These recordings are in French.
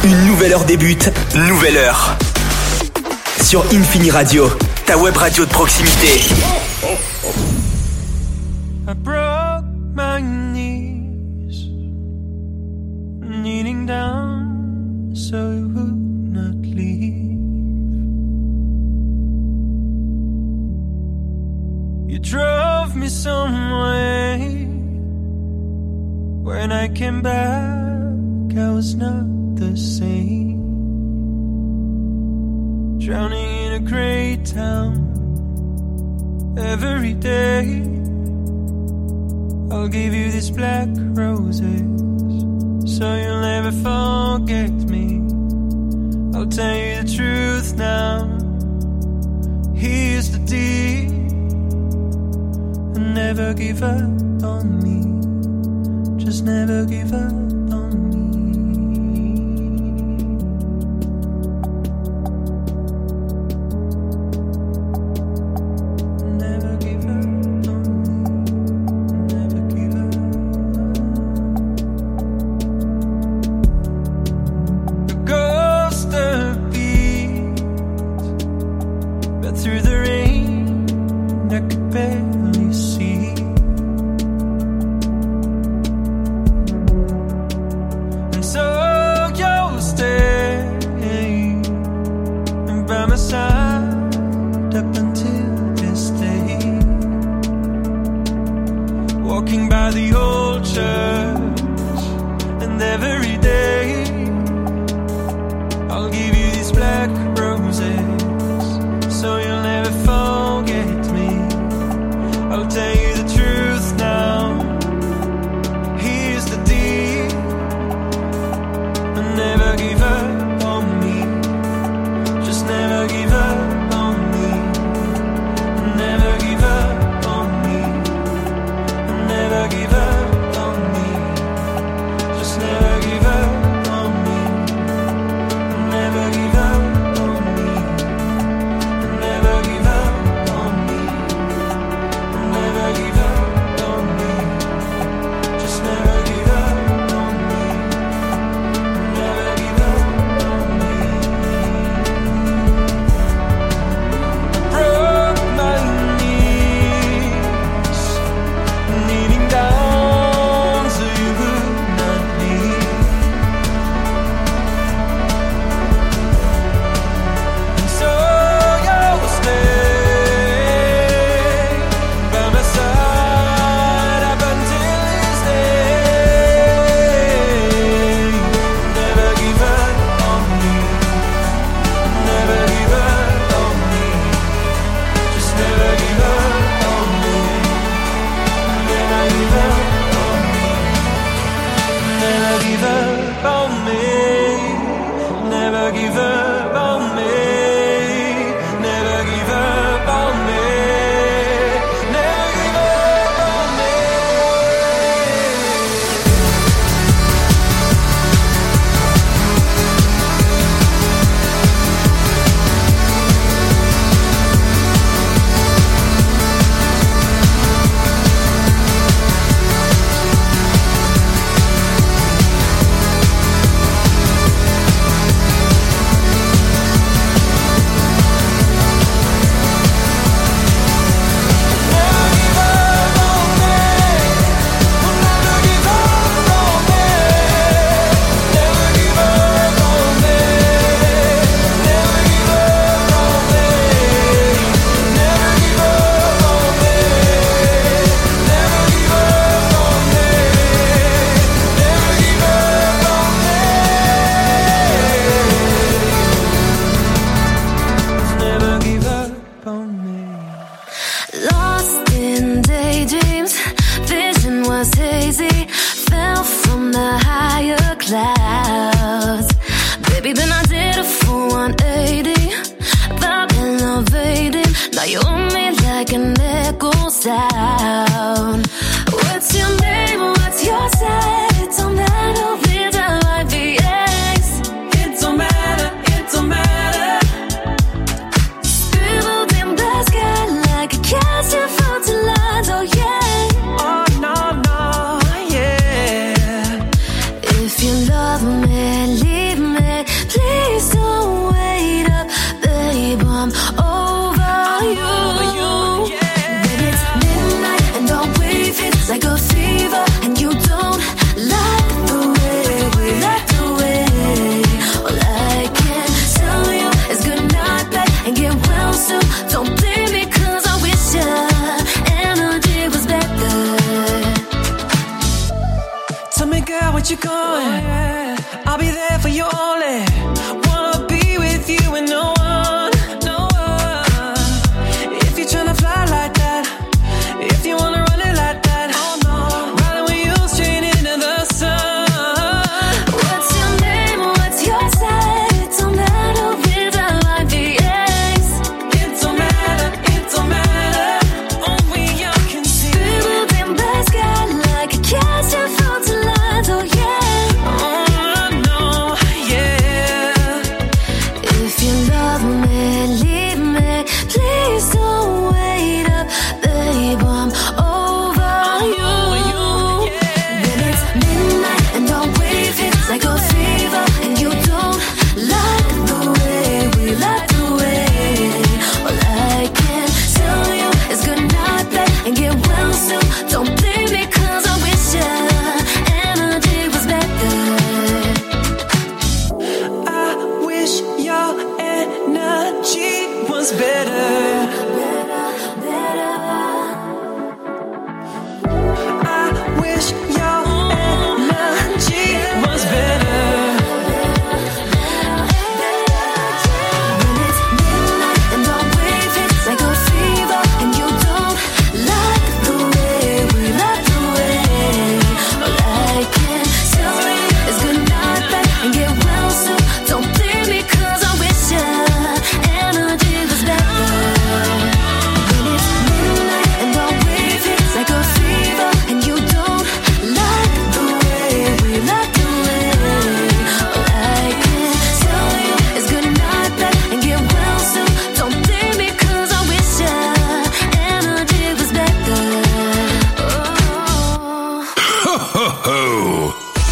Une nouvelle heure débute, nouvelle heure. Sur Infini Radio, ta web radio de proximité. I broke my knees, kneeling down so you would not leave. You drove me somewhere. When I came back, I was not the same. Drowning in a great town. Every day I'll give you these black roses, so you'll never forget me. I'll tell you the truth now. Here's the deal, and never give up on me. Just never give up on me. Never give up on me. Never give up. The ghost of beat, but through the rain I could barely see. So you'll stay by my side up until this day. Walking by the old church, and every day I'll give you these black roses, so you'll never forget me. I'll tell you the truth now. Here's the deal. Never give up on me. Just never give up on me. Never give up on me. Never give up on me. Just never give up on me. Never give up on me. Never give up on me. Never give up on me. Just never give up. If you love me, leave me. what you're going. I'll be there for you only. Wanna be with you and no one, no one. If you're tryna fly like that, if you wanna run it like that, oh no, riding with you straight into the sun. What's your name? What's your side? It don't matter with a line VX. It don't matter, it don't matter. Only you can see. Scribbled in the sky like a cast of floating lines. Oh yeah. Oh no, yeah. If you love me, leave me. Please don't wait up, babe. I'm over you. When it's midnight and our wave hits like a fever, and you don't like the way we like the way. All I can tell you is good night, babe, and get well soon. Don't blame me 'cause I wish your energy was better. I wish your energy was better. I wish your energy was better. When it's midnight and our wave hits like a fever, and you don't like the way we like the way. All I can tell you is good night, babe, and get well soon. Don't blame me 'cause I wish your energy was better. When it's midnight and our wave hits like a fever, and you don't like the way we like the way. All I can tell you is good night, babe, and get well soon. Don't blame me 'cause I wish your energy was better. Oh.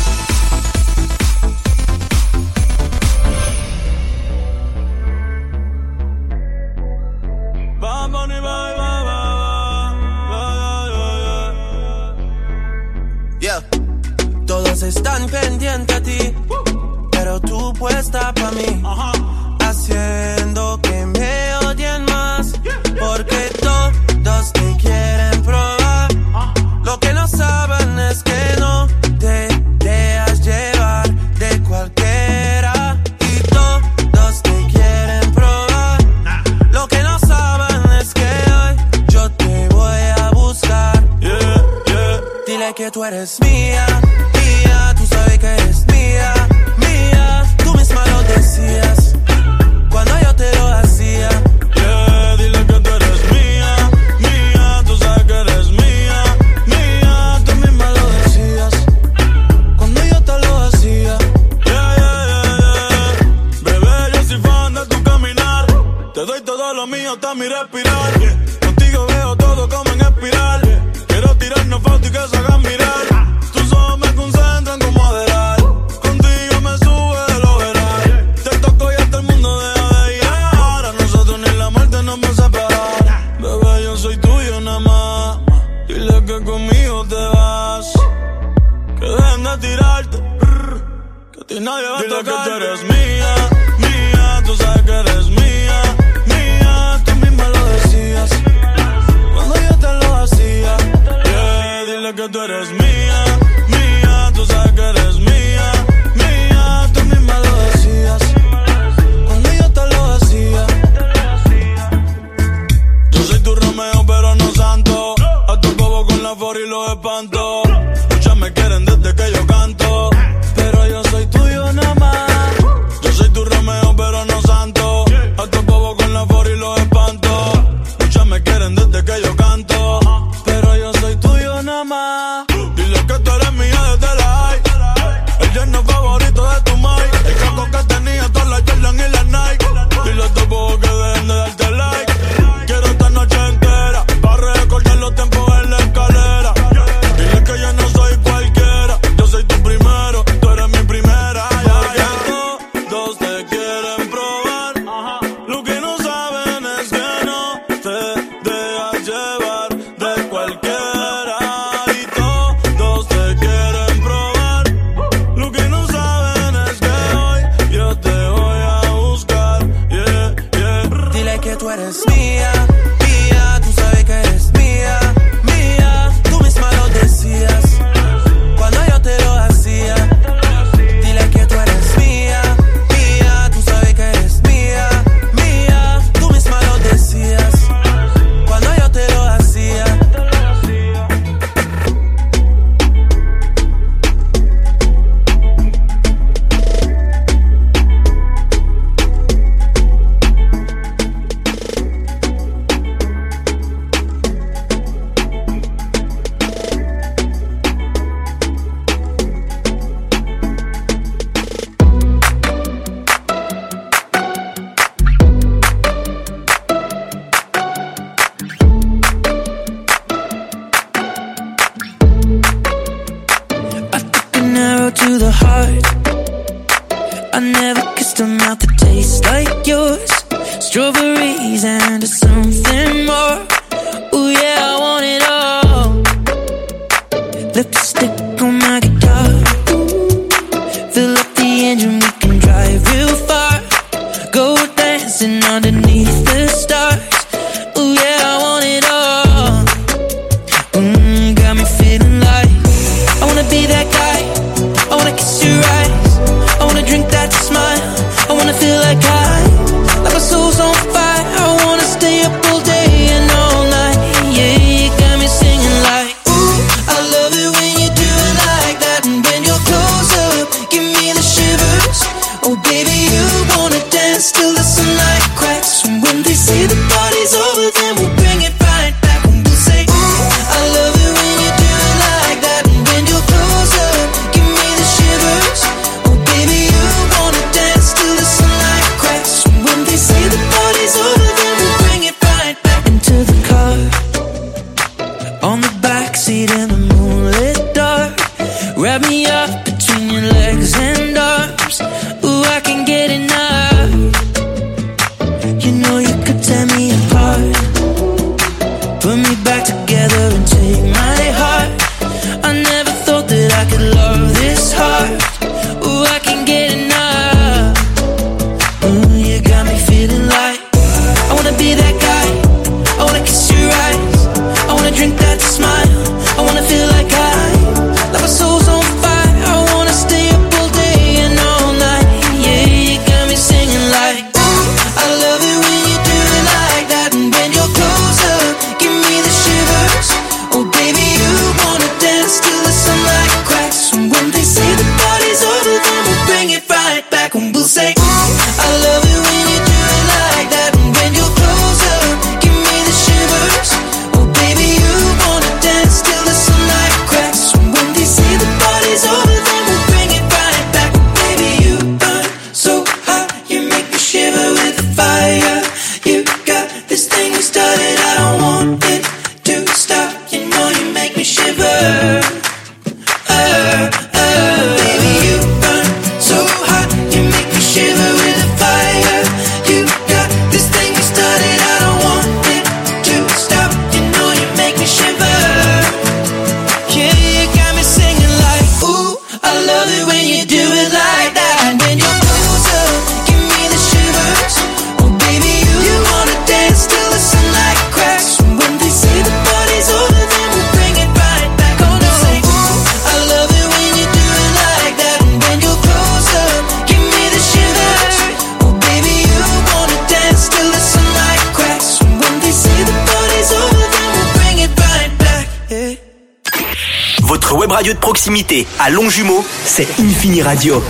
Yeah. Todos están pendientes a ti, pero tú puesta pa' mí, haciendo que me odien más, porque todos te quieren probar. Lo que no saben es que no te dejas llevar de cualquiera, y todos te quieren probar. Lo que no saben es que hoy yo te voy a buscar. Dile que tú eres mía, mía, tú sabes que eres mía, mía. Tú misma lo decías cuando yo te lo hacía. Dile que tú eres mía, mía, tú sabes que eres mía, mía. Tú misma lo decías cuando yo te lo hacía. Bebé, yo soy fan de tu caminar. Te doy todo lo mío hasta mi respirar. Contigo veo todo como en espiral. Quiero tirarnos fotos y que se hagan mirar. Tus ojos me concentran como Adderall. Contigo me sube de lo veral. Te toco y hasta el mundo deja de llegar. A nosotros ni la muerte nos va a separar. Bebé, yo soy tuyo nada más. Dile que conmigo te vas. Que dejen de tirarte. Que a ti nadie va a tocar. Dile que tú eres mía, mía. Tú sabes que eres mía, mía. Tú misma lo decías cuando yo te lo hacía. Dile que tú eres mía, mía. Tú sabes que eres mía, mía. Tú misma lo decías cuando yo te lo hacía. Yo soy tu Romeo pero no santo. A tu bobo con la for y los espanto. Muchas me quieren desde que yo canto, pero yo soy tuyo nada más. Yo soy tu I never kissed a mouth that tastes like yours. Strawberries and something more. Ooh yeah, I want it all. Lipstick on my guitar. Fill up the engine, we can drive real far. Go dancing underneath the stars. Ooh yeah, I want it all. Got me feeling like I wanna be that guy. I wanna kiss your eyes. I wanna drink that smile. I wanna feel like like my soul's on fire. I wanna stay up all day and all night. Yeah, you got me singing like, ooh, I love it when you do it like that. And when you're close up, give me the shivers. Oh baby, you wanna dance till the sunlight cracks. And when they say the party's over, then we'll bring it right back. And we'll say, ooh, I love it when you do it like that. And when you're close up, give me the shivers. Oh baby, you wanna dance till the sunlight cracks. And when they say the party's over, then we'll bring it right back into the car. On the backseat in the moonlit dark. Wrap me up between your legs and arms. Ooh, I can get enough. You know you could tear me apart. Put me back together and take my heart. I never thought that I could love this hard. Ooh, I can get enough. Ooh, you got me feeling like I wanna be that guy. I wanna kiss your eyes. I wanna drink that smile. I wanna feel like my soul's on fire. I wanna stay up all day and all night. Yeah, you got me singing like, ooh, I love it when you do it like that. And when you're close up, give me the shivers. Oh baby, you wanna dance till the sunlight cracks. And when they say the party's over, then we'll bring it right back. And we'll say, ooh, I love it when you do it like that. And when you're close up, give me the shivers. Oh baby, you wanna dance till the sunlight cracks. And when they say the party's over, then we'll bring it right back. Baby, you burn so hot, you make me shiver with the fire. You got this thing you started, I don't want it to stop. You know you make me shiver. Baby, you burn so hot, you make me shiver with the fire. You got this thing you started, I don't want it to stop. You know you make me shiver. Yeah, you got me singing like, ooh, I love it when you do it like that. And when you're close up, give me the shivers. Oh baby, you wanna dance till the sunlight cracks. And when they say the party's over, then we'll bring it right back. Oh no, say, ooh, I love it when you do it like that. And when you're close up, give me the shivers. Oh baby, you wanna dance till the sunlight cracks. And when they say the party's over, then we'll bring it right back. Yeah. Votre web radio de proximité à Longjumeau, c'est Infini Radio.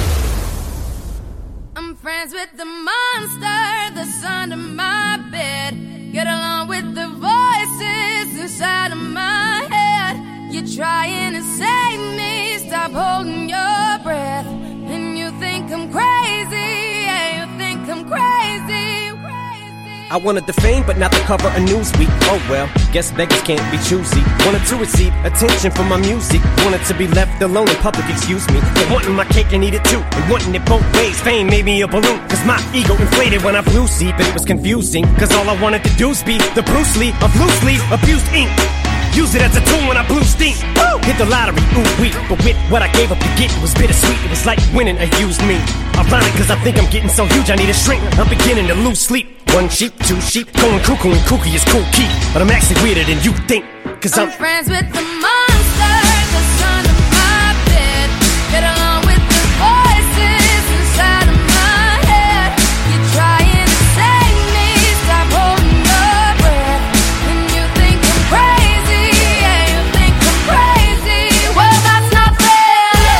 I'm friends with the monster that's under my bed. Get along with the voices inside of my head. You're trying to save me, stop holding your breath. And you think I'm crazy, yeah, you think I'm crazy. I wanted the fame, but not the cover of Newsweek. Oh well, guess beggars can't be choosy. Wanted to receive attention from my music. Wanted to be left alone in public, excuse me. But wanting my cake and eat it too. And wanting it both ways. Fame made me a balloon. Cause my ego inflated when I flew see. But it was confusing. Cause all I wanted to do is be the Bruce Lee of loosely abused ink. Use it as a tool when I blew steam. Woo! Hit the lottery, ooh wee. But with what I gave up to get, it was bittersweet. It was like winning a used me. Ironic cause I think I'm getting so huge I need a shrink. I'm beginning to lose sleep. One sheep, two sheep, going cuckoo and kooky is cool key. But I'm actually weirder than you think. Cause I'm friends with the monster that's under my bed. Get along with the voices inside of my head. You're trying to save me, stop holding your breath. And you think I'm crazy, yeah, you think I'm crazy. Well, that's not fair.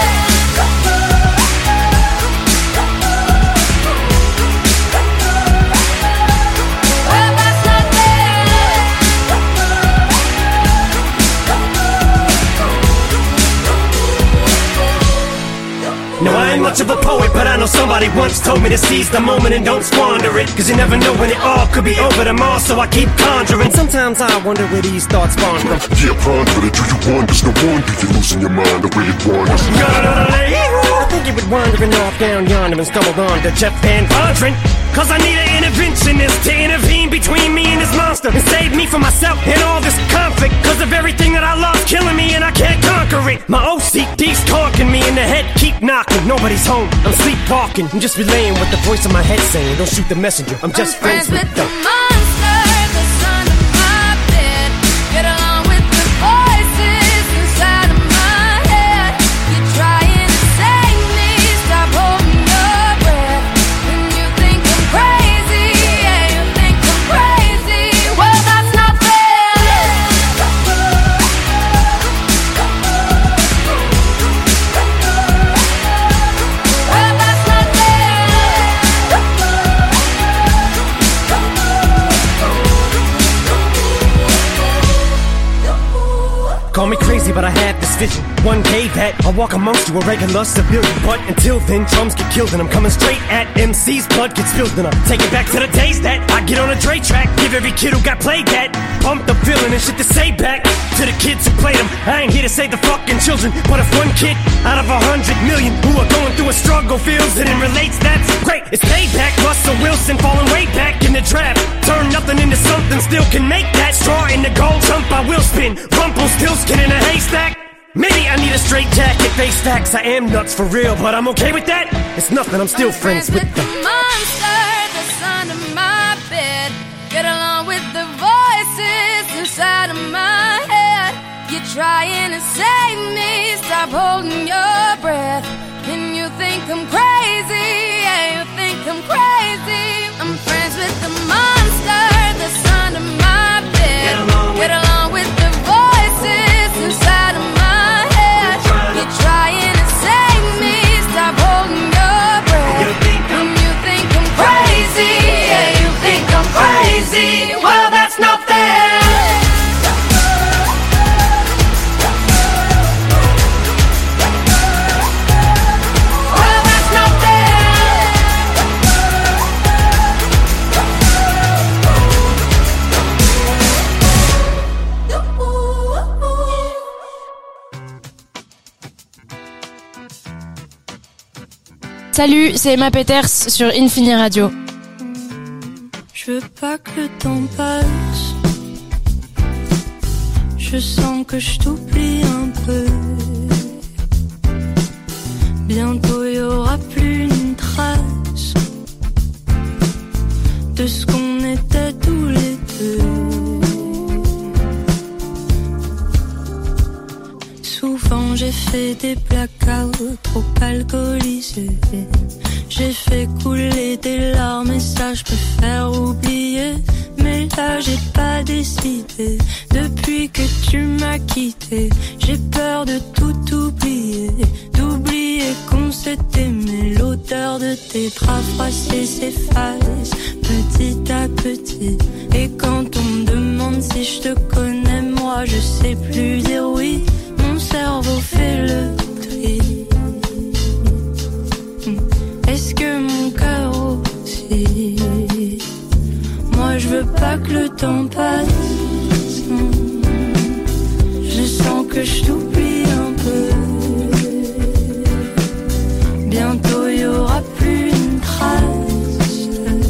Well, that's not fair. No, I ain't much of a poet, but I know somebody once told me to seize the moment and don't squander it. Cause you never know when it all could be over tomorrow, so I keep conjuring. Sometimes I wonder where these thoughts spawn from. Yeah, ponder it, do you wonder? No wonder you're losing your mind the way it wanders. I funky with wandering off down yonder and stumbled on to Jeff Van Vondren. Cause I need an interventionist to intervene between me and this monster and save me from myself and all this conflict. Cause of everything that I love killing me and I can't conquer it. My OCD's talking me in the head, keep knocking. Nobody's home, I'm sleepwalking. I'm just relaying what the voice in my head saying. Don't shoot the messenger, I'm just friends with the monster that's under my bed. Get along with the voices inside of my head. You're trying to save me, stop holding your breath. And you think I'm crazy, yeah, you think I'm crazy. Well, that's not fair. Well, that's not fair. Call me crazy, but I have this vision. One day that I'll walk amongst you, a regular civilian. But until then, drums get killed and I'm coming straight at MC's blood gets spilled. And I'm taking back to the days that I get on a Dre track. Give every kid who got played that pumped up feeling and shit to say back to the kids who played them. I ain't here to save the fucking children, but if one kid out of 100 million who are going through a struggle feels it and relates, that's great. It's payback. Russell Wilson falling way back in the draft. Turn nothing into something, still can make that straw in the gold jump. I will spin. Rumpelstiltskin in a haystack. Maybe I need a straight jacket, face facts. I am nuts for real, but I'm okay with that. It's nothing, I'm still friends with the monster that's under my bed. Get along with the voices inside of my head. You're trying to save me, stop holding your breath. And you think I'm crazy, yeah, you think I'm crazy. I'm friends with the monster that's under my bed. Get along with the voices inside of my head. You're trying to save me, stop holding your breath. And you think I'm crazy, yeah, you think I'm crazy. Well, that's not fair. Well, that's not fair. Salut, c'est Emma Peters sur Infini Radio. Je veux pas que le temps passe. Je sens que je t'oublie un peu. Bientôt y aura plus une trace de ce qu'on était tous les deux. Souvent j'ai fait des blackouts trop alcoolisés. J'ai fait couler des larmes et ça je préfère oublier. Mais là j'ai pas décidé. Depuis que tu m'as quitté, j'ai peur de tout oublier. D'oublier qu'on s'est aimé. L'odeur de tes draps froissés s'efface petit à petit. Et quand on me demande si je te connais, moi je sais plus dire oui. Mon cerveau fait le tri. Est-ce que mon cœur aussi? Moi je veux pas que le temps passe. Je sens que je t'oublie un peu. Bientôt y aura plus une trace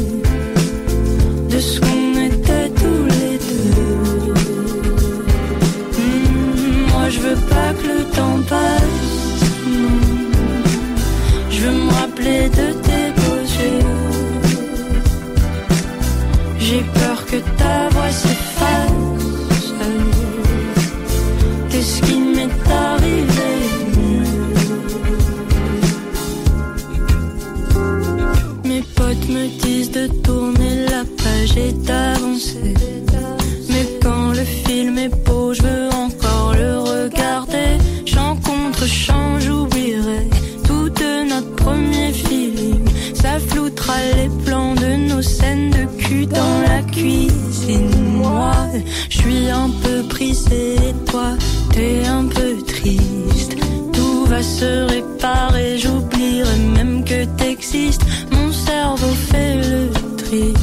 de ce qu'on était tous les deux. Moi je veux pas que le temps passe. Je veux me rappeler de tes beaux yeux. J'ai peur que ta voix s'efface. Qu'est-ce qui m'est arrivé? Mes potes me disent de tourner la page et d'avancer. Mais quand le film est beau, je veux encore le regarder. Chant contre chant, j'oublierai tout de notre premier feeling. Ça floutera les plans de nos scènes de cul dans la cuisine. Moi, je suis un peu brisée et toi, t'es un peu triste. Tout va se réparer, j'oublierai même que t'existes. Mon cerveau fait le tri.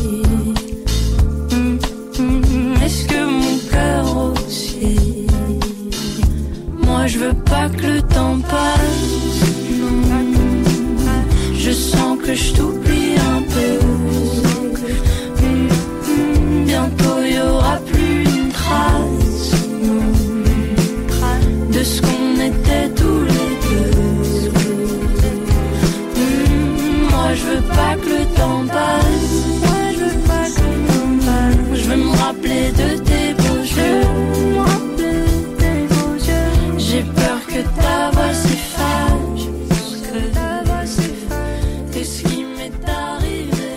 Est-ce que mon cœur aussi? Moi je veux pas que le temps passe. Non. je t'oublie un peu. Bientôt y aura plus une trace de ce qu'on était tous les deux. Moi je veux pas que le temps passe. Moi je veux pas que le temps passe. Je veux me rappeler de tes beaux yeux. J'ai peur que ta voix s'efface. Qu'est-ce qui m'est arrivé?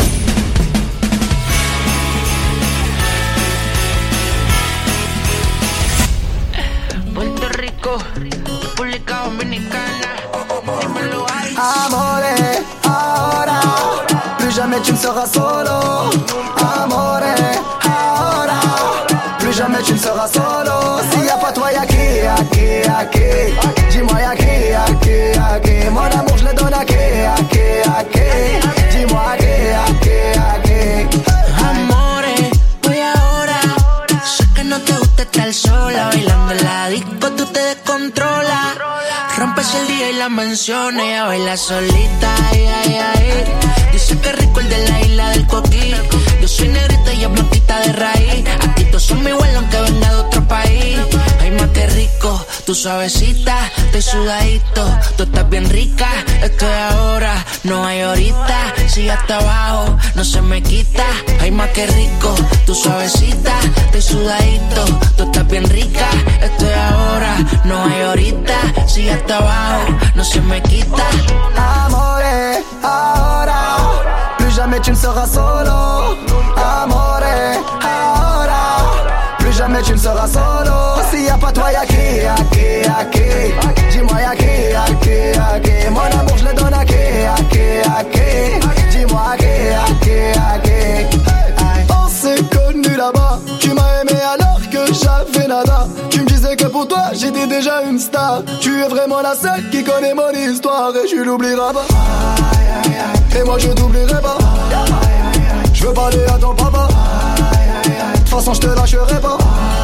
Puerto Rico, República Dominicana, dímelo ahí. Amore, ahora, plus jamais tu ne seras solo. Amore, ahora, plus jamais tu ne seras solo. S'il y a pas toi, y'a qui? Dis-moi y'a qui? Mon amour je le donne à qui? Dis-moi à qui? Amore, voy ahora. Sé que no te gusta estar sola, bailando en la disco tú te descontrolas. Rompes el día y la menciones, ella baila solita, Dice que rico el de la isla del Coquí. Yo soy negrita y ella blanquita de raíz. Aquí todos somos iguales aunque venga de otro país. Ay, más que rico, tú suavecita, estoy sudadito. Tú estás bien rica, esto es ahora, no hay ahorita. Sigue hasta abajo, no se me quita. Ay, más que rico, tú suavecita, estoy sudadito. Tú estás bien rica, esto es ahora, no hay ahorita. Sigue hasta abajo, no se me quita. Amore, ahora, plus jamais tu ne seras solo. Amore, ahora, plus jamais tu ne seras solo. S'il y a pas toi, y'a qui? Dis-moi y'a qui? Mon amour je le donne à qui? Dis-moi à qui? On s'est connus là-bas. Tu m'as aimé alors que j'avais nada. Tu me disais que pour toi j'étais déjà une star. Tu es vraiment la seule qui connaît mon histoire. Et je l'oublierai pas. Et moi je t'oublierai pas. Je veux parler à ton papa. De toute façon je te lâcherai pas.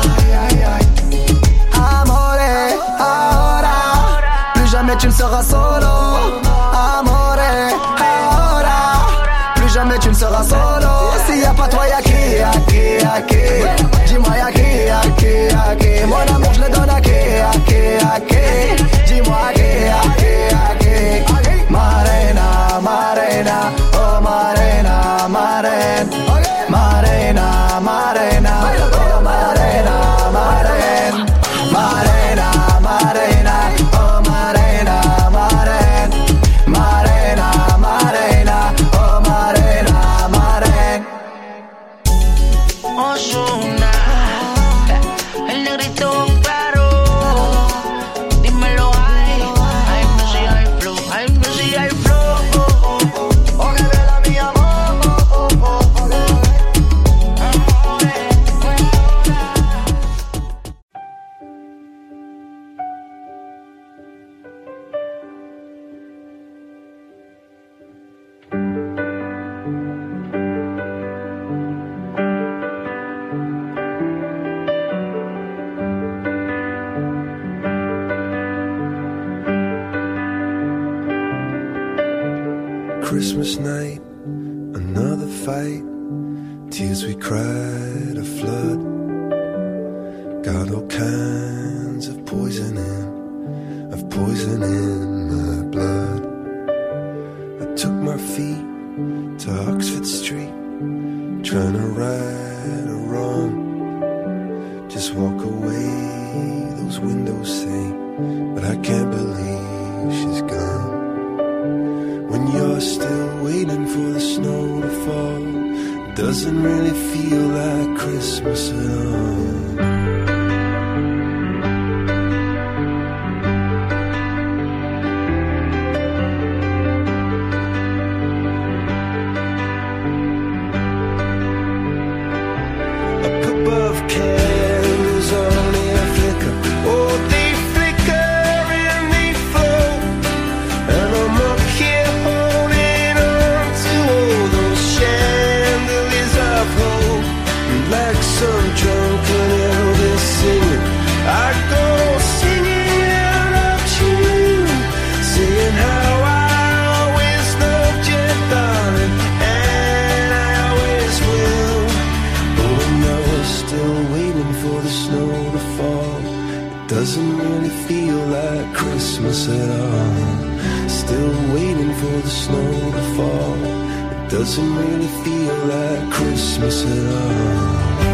Amore, ahora, plus jamais tu ne seras solo. Amore, ahora, plus jamais tu ne seras solo. S'il y a pas toi, y'a qui? Dis-moi y'a qui? Mon amour je le donne à qui? Dis-moi à qui? Marena, oh Marena, Marena, oh Marena, Ozuna, el negrito claro, dímelo ay, ay music, ay flow, ay music, ay flow. Oh, que bella mi amor, Christmas night, another fight. Tears we cried, a flood. Got all kinds of poison in my blood. I took my feet to Oxford Street, trying to right a wrong. Just walk away, those windows say, but I can't believe she's gone. When you're still waiting for the snow to fall, it doesn't really feel like Christmas at all. A cup of candles only a flicker. Oh, they flicker and they float, and I'm up here holding on to all those chandeliers of hope, like some drunken arrow. feel like Christmas at all. Still waiting for the snow to fall. It doesn't really feel like Christmas at all.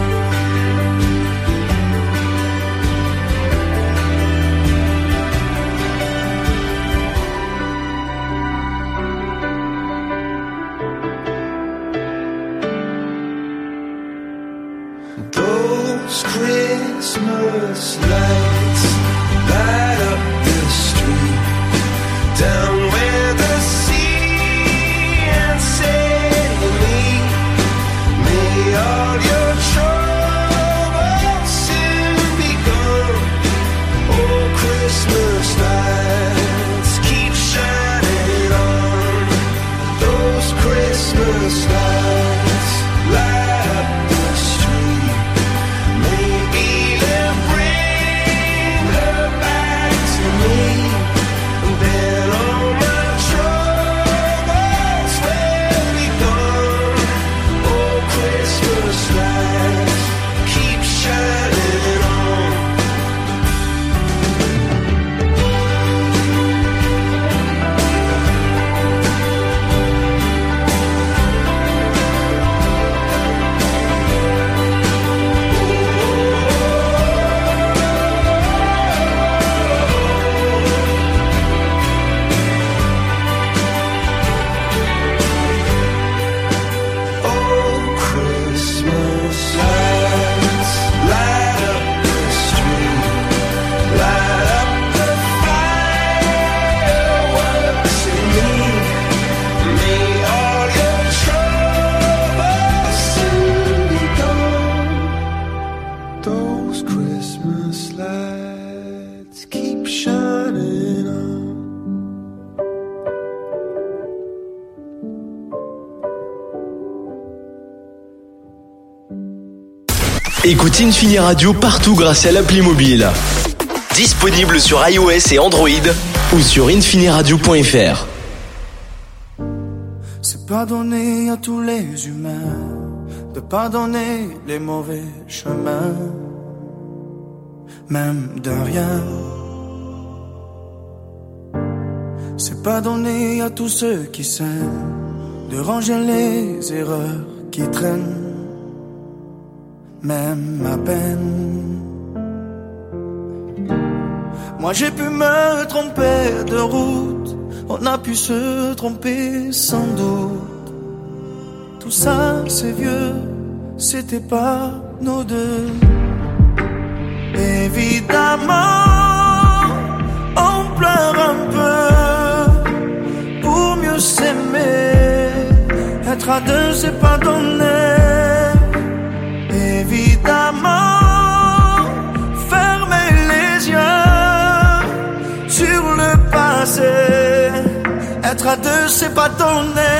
Christmas lights light up the street down where the sea and sailing meet. May all your troubles soon be gone. Oh, Christmas lights keep shining on. Those Christmas lights light up the street. Maybe they'll bring her back to me. And then all my troubles will be gone. Oh, Christmas lights keep shining on. Écoute Infini Radio partout grâce à l'appli mobile. Disponible sur iOS et Android ou sur infiniradio.fr. C'est pardonner à tous les humains de pardonner les mauvais chemins, même de rien. C'est pardonner à tous ceux qui s'aiment de ranger les erreurs qui traînent, même à peine. Moi j'ai pu me tromper de route, on a pu se tromper sans doute. Tout ça c'est vieux, c'était pas nos deux. Évidemment, on pleure un peu pour mieux s'aimer. Être à deux c'est pardonner. Évidemment, fermer les yeux sur le passé. Être à deux, c'est pas donner.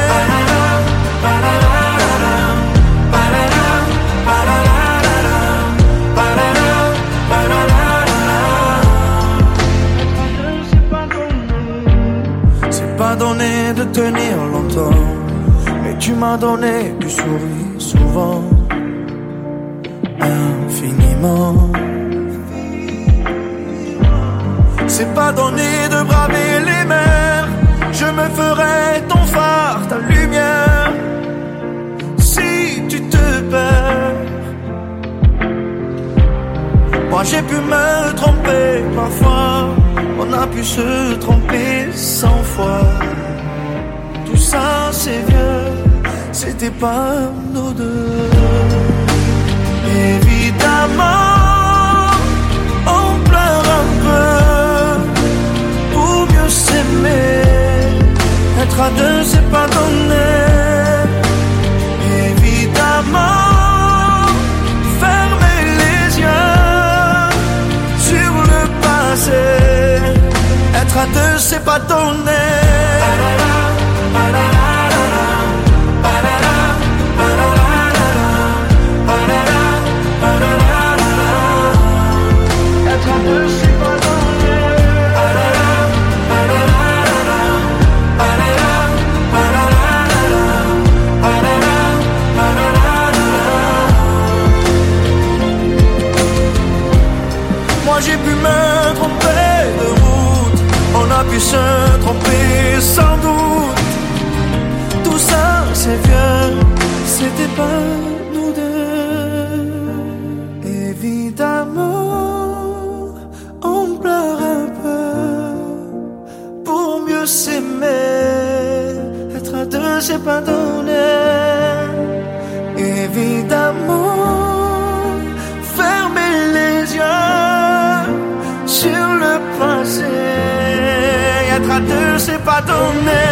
C'est pas donné de tenir longtemps, mais tu m'as donné du sourire souvent. Infiniment. C'est pas donné de braver les mers. Je me ferai ton phare, ta lumière. Si tu te perds, moi j'ai pu me tromper parfois. On a pu se tromper 100 fois. Tout ça c'est vieux, c'était pas nos deux. Évidemment, on pleure un peu pour mieux s'aimer. Être à deux, c'est pas donné. Évidemment, fermer les yeux sur le passé. Être à deux, c'est pas donné. Moi j'ai pu me tromper pas nous deux. Évidemment, on pleure un peu pour mieux s'aimer. Être à deux, c'est pas donné. Évidemment, fermer les yeux sur le passé. Être à deux, c'est pas donné.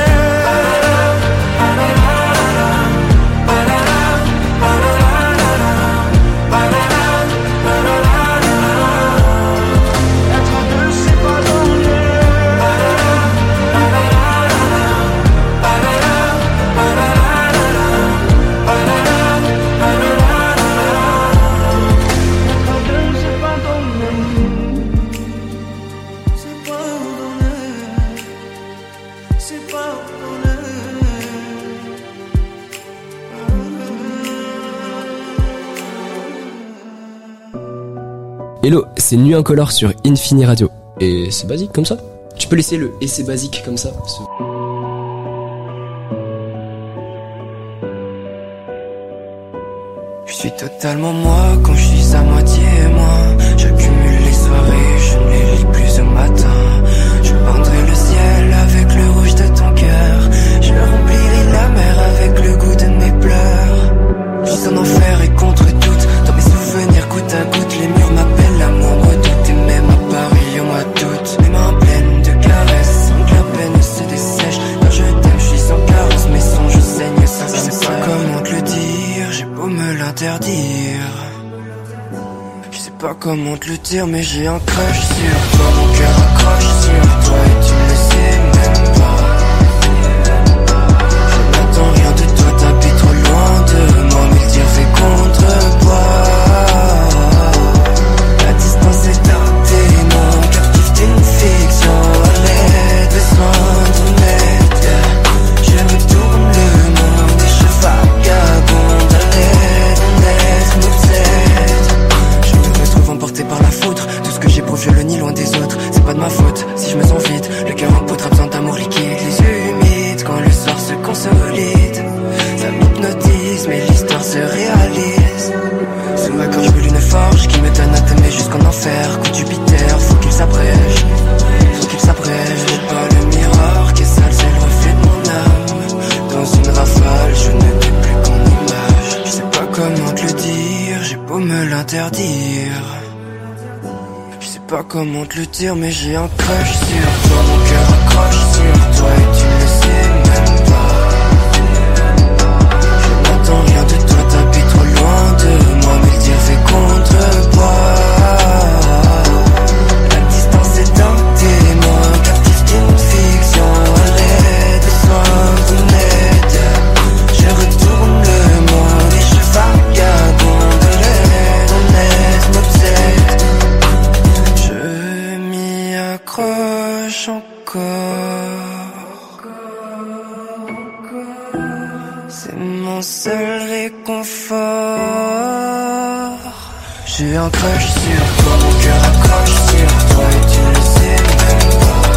Hello, c'est Nuit Incolore sur Infini Radio. Et c'est basique comme ça. Tu peux laisser le « et c'est basique » comme ça. Je suis totalement moi quand je suis à moitié moi. J'accumule les soirées, je ne les lis plus au matin. Je peindrai le ciel avec le rouge de ton cœur. Je remplirai la mer avec le goût de mes pleurs. Je suis en enfer et contre toute. Dans mes souvenirs goutte à goutte, les murs m'appellent l'amour redoute. Et même à Paris on m'a doute. Mes mains pleines de caresses, sans que la peine se dessèche. Quand je t'aime, je suis sans carence, mes songes saignent sans cesse. Je sais pas comment te le dire, j'ai beau me l'interdire. Je sais pas comment te le dire, mais j'ai un crush sur toi. Mon cœur accroche sur toi et tu ne le sais même pas. Je n'attends rien de toi, t'habites trop loin de moi, mais le tir fait contrepoids. La distance est un démon, captif d'une fiction. Allez, besoin d'une aide. Je retourne le monde et je vagabonde. Allez, mon aide m'obsède. Je me retrouve emporté par la foudre. Tout ce que j'éprouve, je le nie loin des autres. C'est pas de ma faute si je me sens vide. Le cœur en poudre a besoin d'amour liquide. Les yeux humides quand le soir se consolide. Ça m'hypnotise, mais l'histoire se réalise. Sous ma gorge brûle une forge qui me donne à t'aimer jusqu'en enfer. Coup de Jupiter, faut qu'il s'abrège. Faut qu'il s'abrège. Je n'ai pas le miroir qui est sale, c'est le reflet de mon âme. Dans une rafale, je ne n'ai plus qu'en image. Je sais pas comment te le dire, j'ai beau me l'interdire. Je sais pas comment te le dire, mais j'ai un crush sur toi. Mon cœur accroche sur toi et tu ne le sais même pas. Je n'attends rien de toi, t'habites trop loin de moi, mais le tir fait contrepoids. La distance est un démon, captif d'une fiction. Allez, besoin d'une aide. Je retourne le monde et je vagabonde. Allez, ton aide m'obsède. Je m'y accroche encore. C'est mon seul réconfort. J'ai un crush sur toi, mon cœur accroche sur toi et tu ne le sais même pas.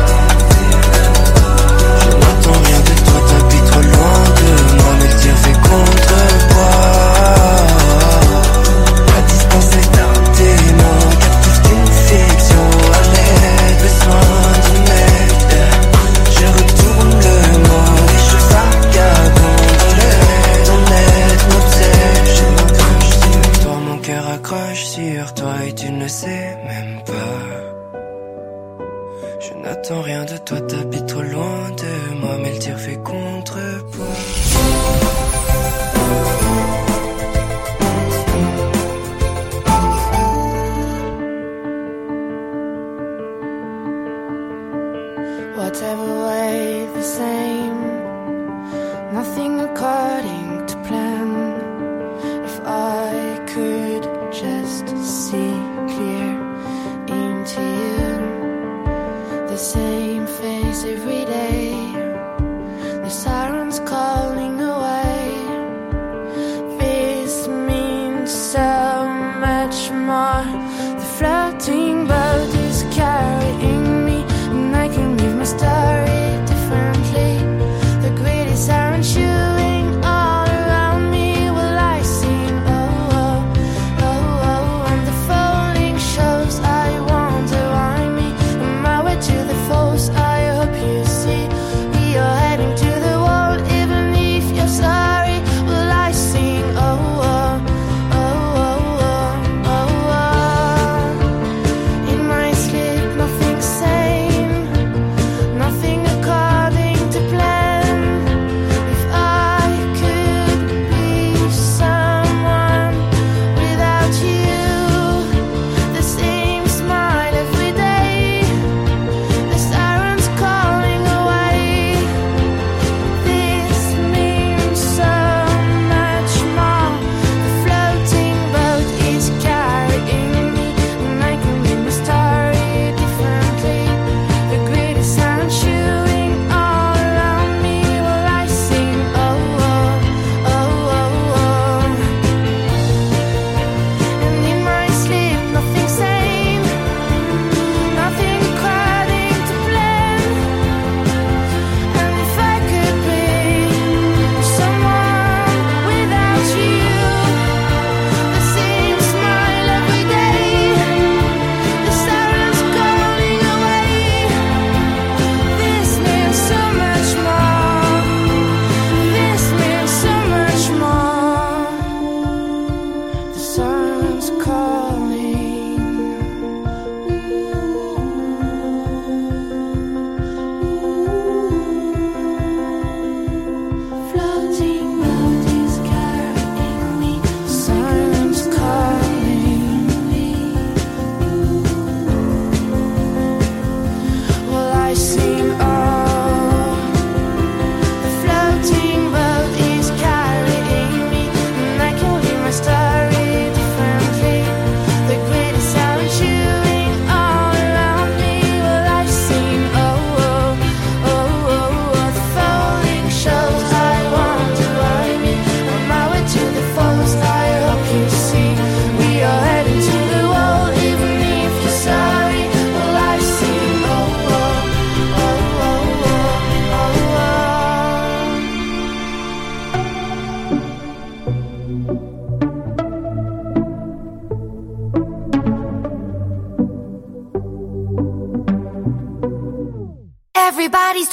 Je n'attends rien de toi, t'habites trop loin de moi, mais le tir fait contrepoids. La distance est un démon, captif d'une fiction. Allez, besoin d'une aide. Je retourne le monde et je vagabonde. Allez, ton aide m'obsède. J'ai un crush sur toi, mon cœur accroche sur toi et tu ne sais même pas. Je n'attends rien de toi, t'habites trop loin de moi, mais le tir fait contrepoids. Whatever way the same, nothing according to plan. If I could just see clear into you, the same face every day, the sirens calling away. This means so much more. The floating boat is carrying me, and I can live my story differently. The greatest siren shoe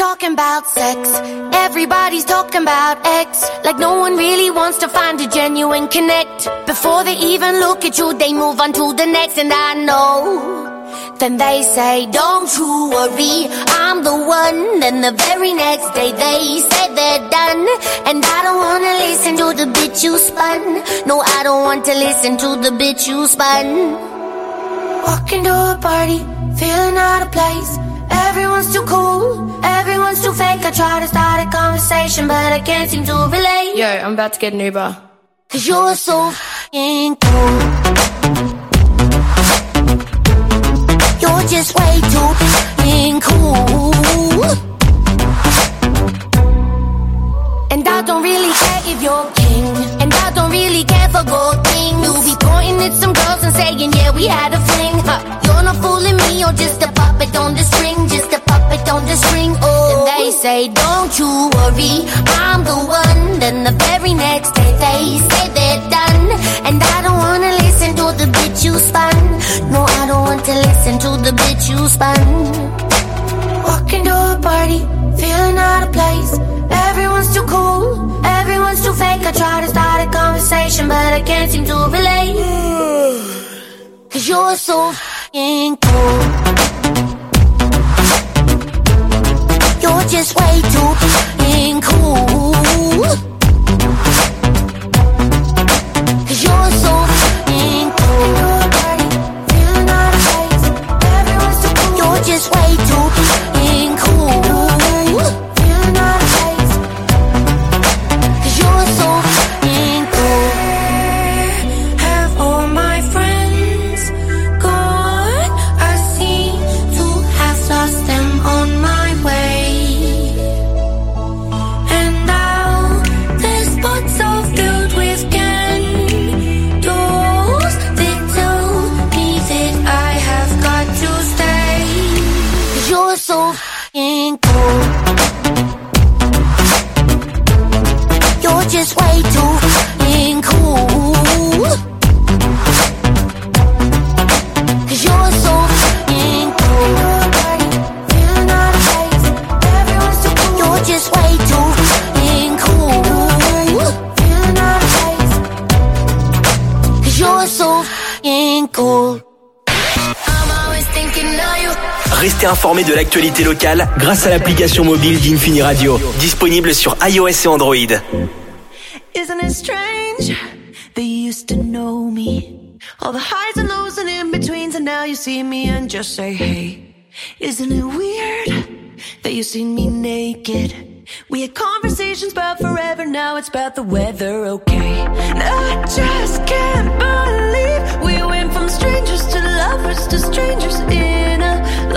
talking about sex. Everybody's talking about X. Like no one really wants to find a genuine connect. Before they even look at you, they move on to the next. And I know. Then they say, don't you worry, I'm the one. Then the very next day they say they're done. And I don't wanna listen to the bitch you spun. No, I don't want to listen to the bitch you spun. Walking to a party, feeling out of place. Everyone's too cool, everyone's too fake. I try to start a conversation, but I can't seem to relate. Yo, I'm about to get an Uber. Cause you're so f***ing cool. You're just way too f***ing cool. And I don't really care if you're king. And I don't really care for gold things. You'll be pointing at some girls and saying, yeah, we had a fling. You're not fooling me, you're just a puppet on the string. Just a puppet on the string, oh. And they say, don't you worry, I'm the one. Then the very next day they say they're done. And I don't wanna listen to the bitch you spun. No, I don't want to listen to the bitch you spun. Walking to a party, feeling out of place. Everyone's too cool, everyone's too fake. I try to start a conversation, but I can't seem to relate. Cause you're so f***ing cool. You're just way too f***ing cool. Cause you're so f***ing cool. Feeling out of place. Everyone's too cool. You're just way too f***ing cool. Feeling out of place. Cause you're so f***ing cool. Have all my friends gone? I seem to have lost them on my way. And now this spot's all filled with candles. They tell me that I have got to stay. Cause you're so f***ing cool. You're just way too f***ing cool. Cause you're so f***ing cool. Feeling out of place. Everyone's too cool. You're just way too f***ing cool. Feeling out of place. Cause you're so f***ing cool. I'm always thinking of you. Restez informés de l'actualité locale grâce à l'application mobile d'Infini Radio, disponible sur iOS et Android. Isn't it strange? They used to know me. All the highs and lows and in-betweens, and now you see me and just say, hey. Isn't it weird that you seen me naked? We had conversations about forever, now it's about the weather, okay. And I just can't believe we went from strangers to lovers to strangers in a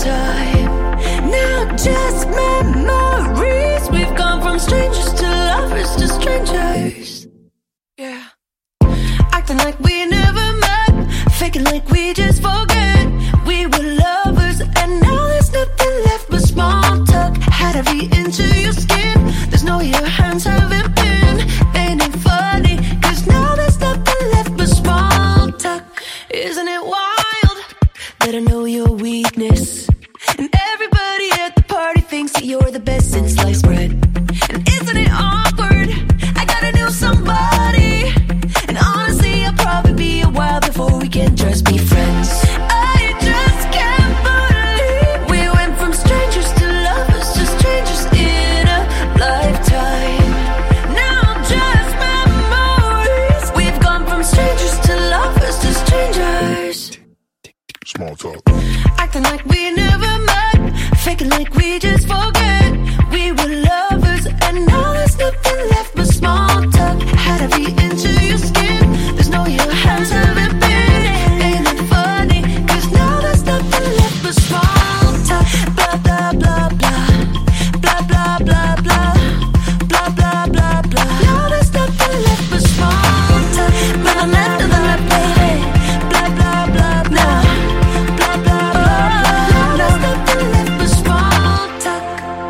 lifetime. Now just memories, we've gone from strangers to lovers to strangers. Yeah. Acting like we never met, faking like we just forget. We were lovers and now there's nothing left but small talk. Had to be into your skin, there's no your hands haven't been. Ain't it funny, cause now there's nothing left but small talk. Isn't it wild that I know your weakness? And everybody at the party thinks that you're the best since sliced bread. And isn't it awkward, I gotta know somebody. And honestly I'll probably be a while before we can just be friends. I just can't believe we went from strangers to lovers to strangers in a lifetime. Now just memories, we've gone from strangers to lovers to strangers. Small talk. Acting like we never met, faking like we just forget. We were lovers and now there's nothing left but small talk. Had to be into your skin, there's no your hands haven't been. Ain't it funny, cause now there's nothing left but small talk. Blah blah blah blah, blah blah blah blah, blah blah blah blah. Now there's nothing left but small talk. But I'm not the baby. Blah blah blah blah, blah blah blah blah. Now there's nothing left but small talk.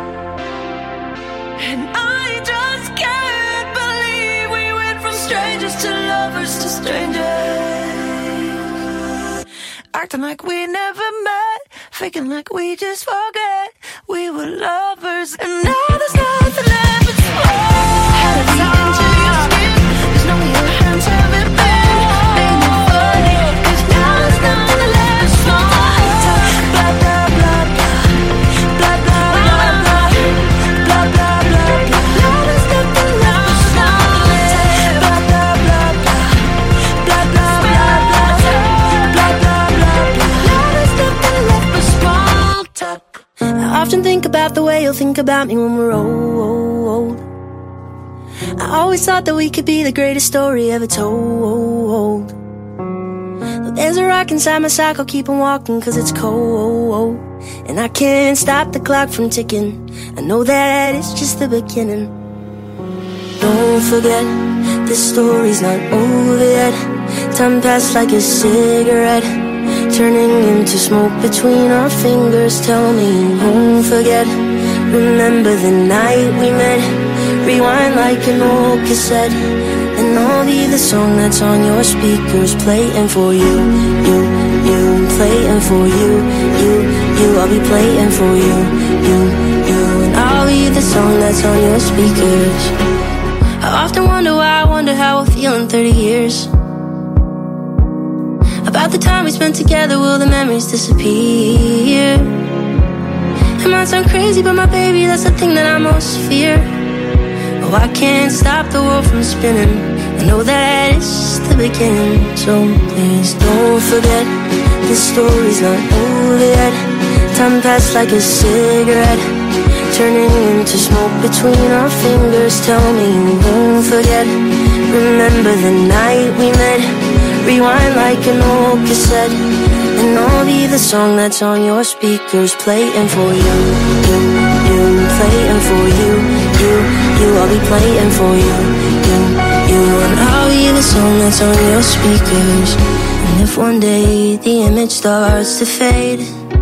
And I just can't believe we went from strangers to lovers to strangers. Acting like we never met, faking like we just forget. We were lovers, and now there's nothing left but smoke. Had a time to your skin. There's no way your hands haven't been. Ain't it funny? 'Cause now there's nothing left but smoke. Blah blah blah blah, blah blah blah blah, blah blah blah blah. Now there's nothing left but smoke. Blah blah blah blah, blah blah blah blah, blah blah blah blah. Now there's nothing left but small talk. I often think about the way you'll think about me when we're old. I always thought that we could be the greatest story ever told. But there's a rock inside my sock, I'll keep on walking 'cause it's cold. And I can't stop the clock from ticking. I know that it's just the beginning. Don't forget, this story's not over yet. Time passed like a cigarette, turning into smoke between our fingers. Tell me you won't forget. Remember the night we met. Rewind like an old cassette, and I'll be the song that's on your speakers, playing for you, you, playing for you, you. I'll be playing for you, you, and I'll be the song that's on your speakers. I often wonder why, I wonder how we'll feel in 30 years. About the time we spent together, will the memories disappear? It might sound crazy, but my baby, that's the thing that I most fear. Oh, I can't stop the world from spinning. I know that it's the beginning. So please don't forget, this story's not over yet. Time passed like a cigarette, turning into smoke between our fingers. Tell me you won't forget. Remember the night we met. Rewind like an old cassette, and I'll be the song that's on your speakers, playing for you, you, playing for you, you. I'll be playing for you, you, and I'll be the song that's on your speakers. And if one day the image starts to fade,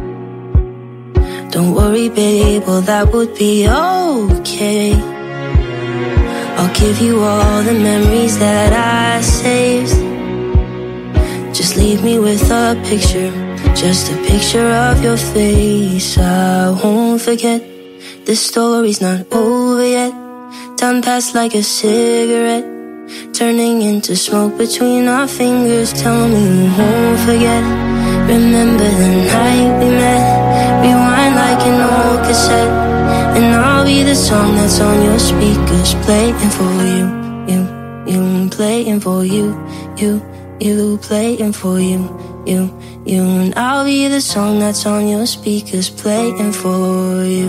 don't worry, babe, well that would be okay. I'll give you all the memories that I saved. Just leave me with a picture, just a picture of your face. I won't forget, this story's not over yet. Time passed like a cigarette, turning into smoke between our fingers. Tell me you won't forget. Remember the night we met. Rewind like an old cassette, and I'll be the song that's on your speakers, playing for you, you, playing for you, you, playing for you, you, and I'll be the song that's on your speakers, playing for you.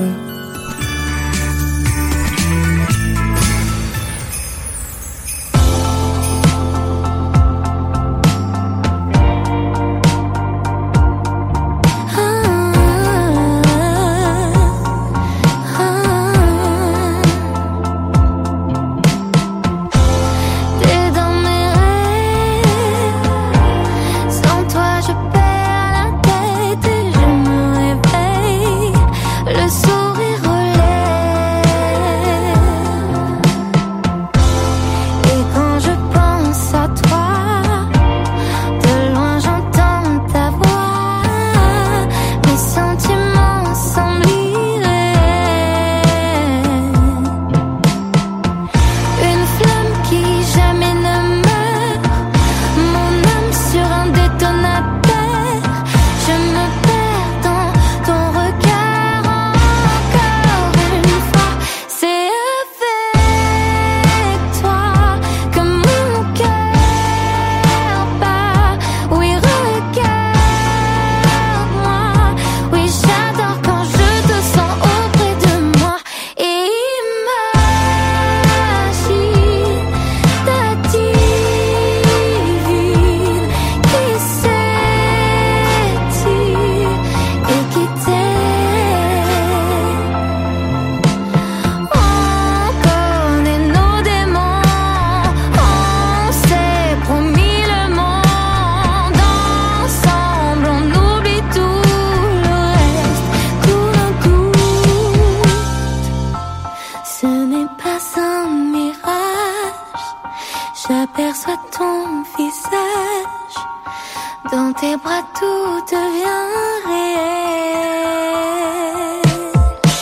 J'aperçois ton visage, dans tes bras tout devient réel.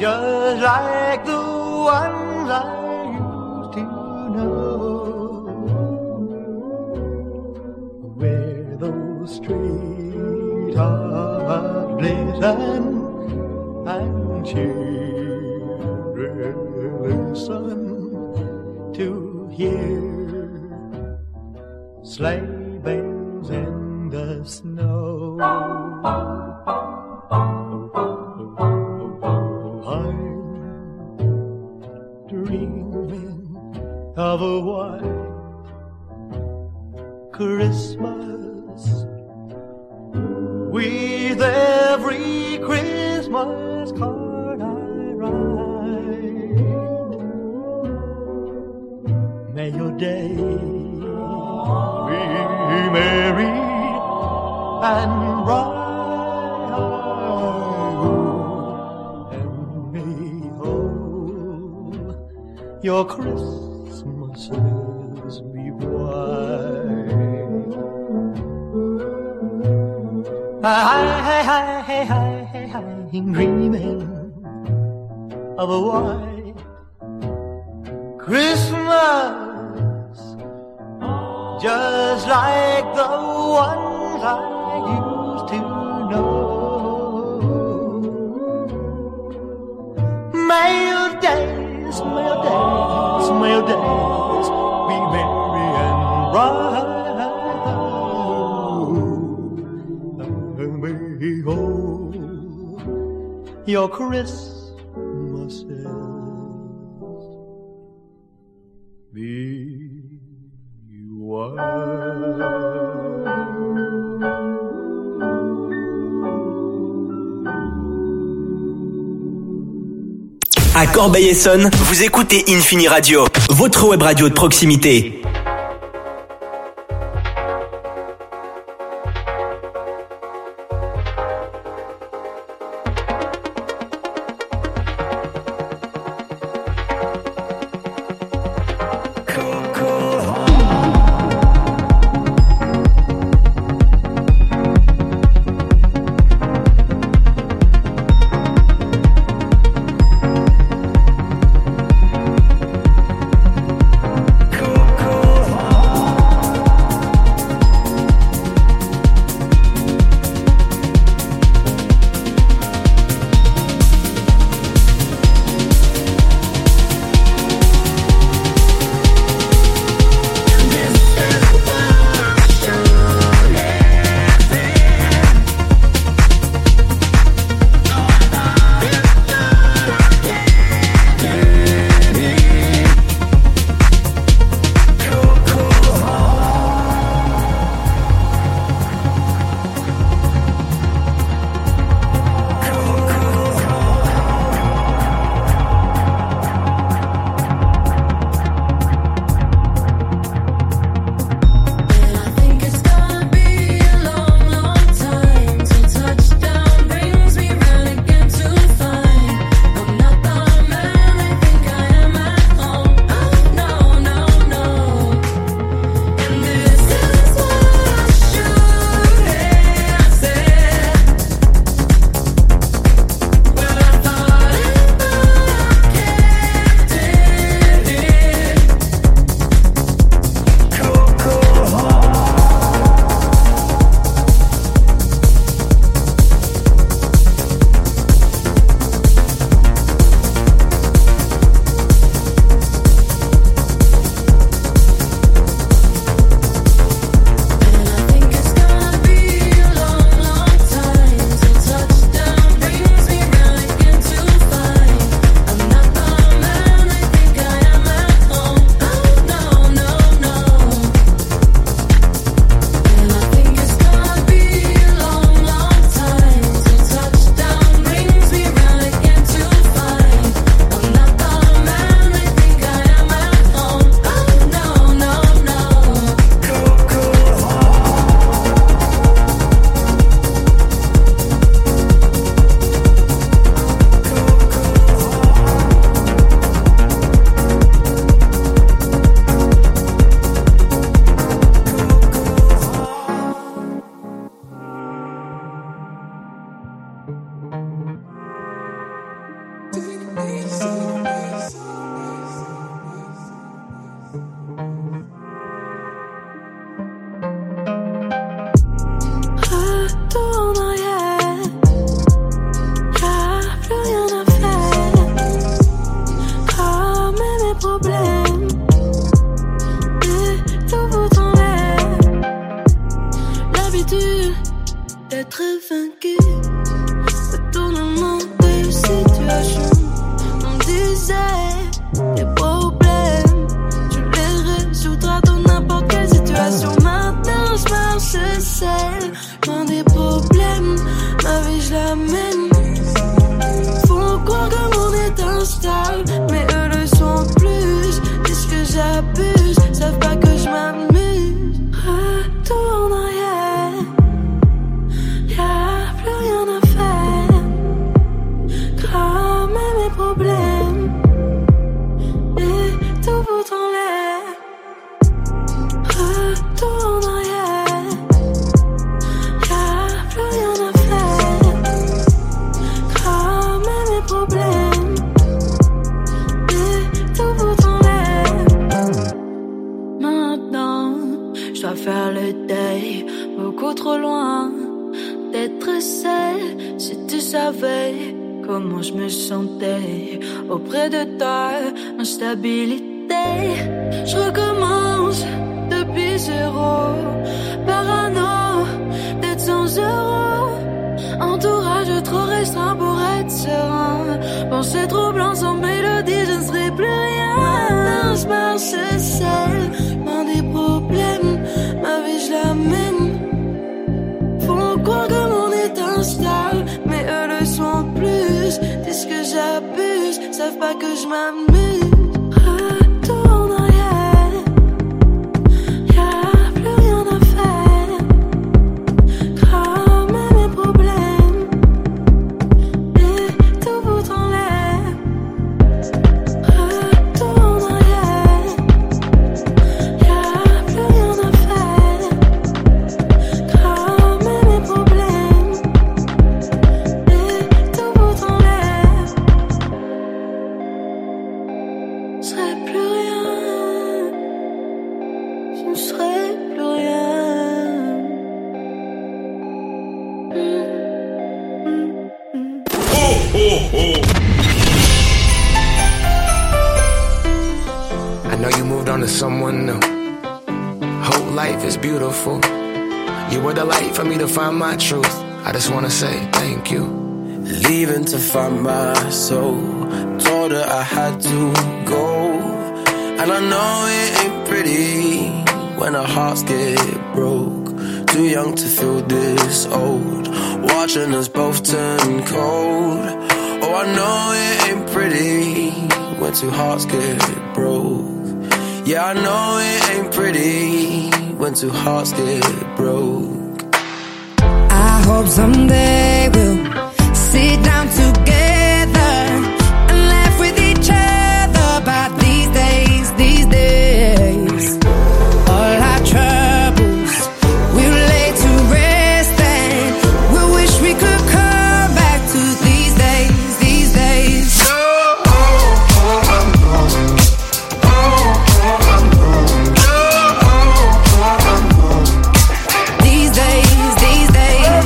just like the ones I used to know, where those treetops glisten and children listen to hear sleigh bells in the snow. I'm dreaming of a white Christmas with every Christmas card I write. May your day be merry and bright, and may all your Christmases be white. I'm dreaming of a white Christmas, just like the ones I used to know. May your days be merry and bright, and may all your Christmases be À Corbeil-Essonnes, vous écoutez Infini Radio, votre web radio de proximité. Cool. comment je me sentais auprès de toi, instabilité. Je recommence depuis zéro, parano d'être sans euros, entourage trop restreint pour être serein. Pensée troublant sans mélodie, je ne serai plus rien. Un sparse sel, loin des problèmes, ma vie je la mène. Font croire que mon est instable, mais eux le sont plus. Disent que j'abuse, savent pas que je m'amuse. Retourne en arrière, y'a plus rien à faire. Cramer mes problèmes et tout foutre en l'air. Retourne en arrière, y'a plus rien à faire. Cramer mes problèmes et tout foutre en l'air. Je serai plus rien, je ne serai plus rien. I know you moved on to someone new. Whole life is beautiful. You were the light for me to find my truth. I just wanna say thank you. Leaving to find my soul. Told her I had to go. And I know it ain't pretty when our hearts get broke. Too young to feel this old. Watching us both turn cold. Oh, I know it ain't pretty when two hearts get broke. Yeah, I know it ain't pretty when two hearts get broke. I hope someday we'll sit down together and laugh with each other about these days, these days. All our troubles we'll lay to rest and we'll wish we could come back to these days, these days. These days, these days.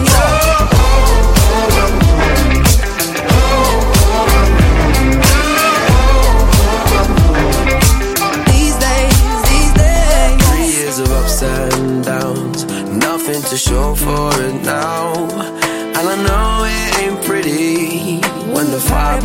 These days, these days. 3 years of ups and downs, nothing to show for it now. And I know it ain't pretty when the fire